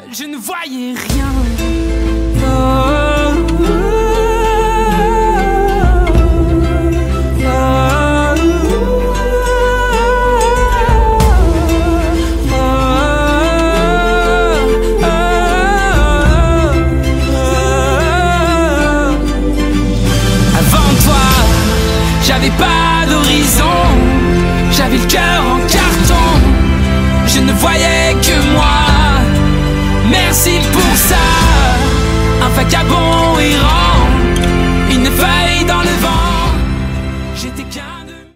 je ne voyais rien. Oh, oh, j'avais pas d'horizon, j'avais le cœur en carton, je ne voyais que moi. Merci pour ça, un vagabond errant.